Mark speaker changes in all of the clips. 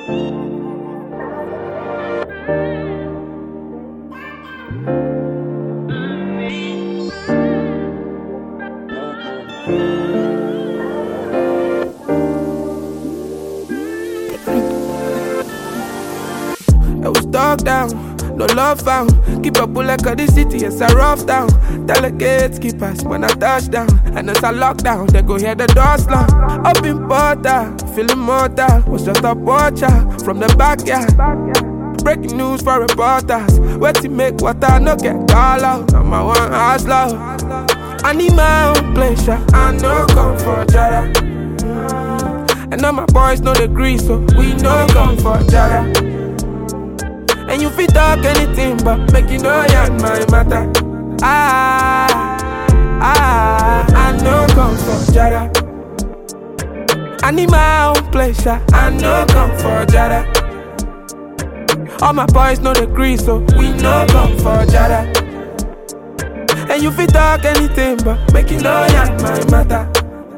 Speaker 1: I was dog down, no love found. Keep up like the city, it's a rough town. Tell the gatekeepers when I touch down. And it's a lockdown, they go hear the door slam. Up in Porta, feeling mortal. Was just a watcher from the backyard. Breaking news for reporters. Where to make water, no get call out. I'm a one hustler. I need my own pleasure, I no come for Jada. And all my boys know the grease, so we no come for Jada. And you fit talk anything, but make you know you're my matter. I no come for Jada. I need my own pleasure, I no come for Jada. All my boys know the grease, so we no come for Jada. And you fit talk anything, but make you know you're my matter.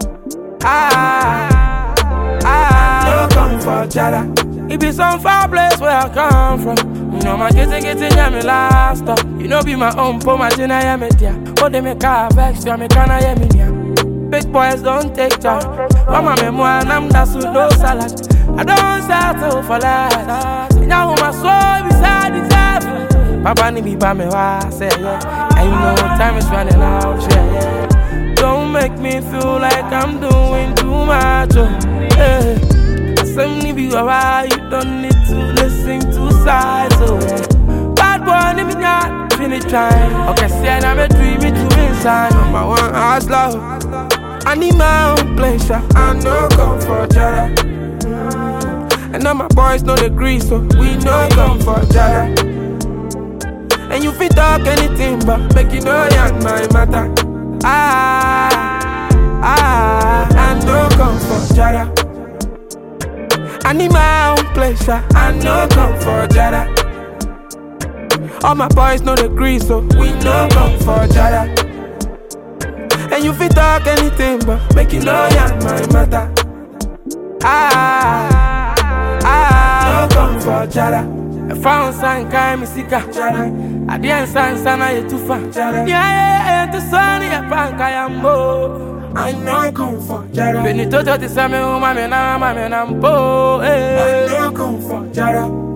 Speaker 1: No come for Jada. It be some far place where I come from. You know my getting yeah me last stop. You know be my own po my china yeah me dia. But they make a vex you me canna yeah me nia. Big boys don't take charge. Mama me mo and I'm that with no salad. I don't settle for less. Now my soul beside the devil. Papa ni be by me wa say yeah. And you know time is running out yeah. Don't make me feel like I'm doing too much. Yeah. Some be alright, you don't need to listen to sides. Oh, yeah. Bad boy, let me not finish trying. Okay, see, I'm a dream to inside. I'm my one hustler. I need my own pleasure, I no come for Jada. And all my boys know the grease, so we no come for Jada. And you fit talk anything, but make you know you're my matter. I no come for Jada. I need my own pleasure, I no come for Jada. All my boys know the grease, so we no come for Jada. And you fit talk anything, but make you know you're my matter. No come for Jada. I found sign kind me sika Jada. I didn't sign sana ye too far Jada. Yeah, to sunny a prank I am more. I no come for Jada. Benito to the same woman, I'm po. I no come for Jada.